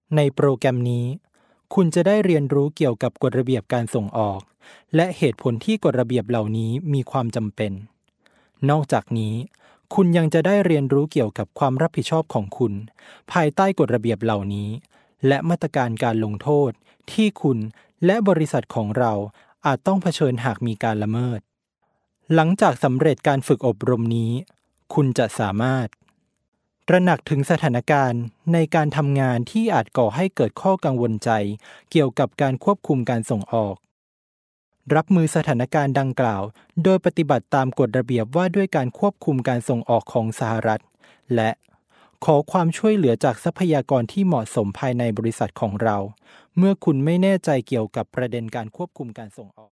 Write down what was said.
ในโปรแกรมนี้คุณจะได้เรียนรู้เกี่ยวกับกฎระเบียบการส่งออกและเหตุผลที่กฎระเบียบเหล่านี้มีความจำเป็นนอกจากนี้คุณยังจะได้เรียนรู้เกี่ยวกับความรับผิดชอบของคุณภายใต้กฎระเบียบเหล่านี้และมาตรการการลงโทษที่คุณและบริษัทของเราอาจต้องเผชิญหากมีการละเมิดหลังจากสำเร็จการฝึกอบรมนี้คุณจะสามารถตระหนักถึงสถานการณ์ในการทำงานที่อาจก่อให้เกิดข้อกังวลใจเกี่ยวกับการควบคุมการส่งออกรับมือสถานการณ์ดังกล่าวโดยปฏิบัติตามกฎระเบียบว่าด้วยการควบคุมการส่งออกของสหรัฐและขอความช่วยเหลือจากทรัพยากรที่เหมาะสมภายในบริษัทของเราเมื่อคุณไม่แน่ใจเกี่ยวกับประเด็นการควบคุมการส่งออก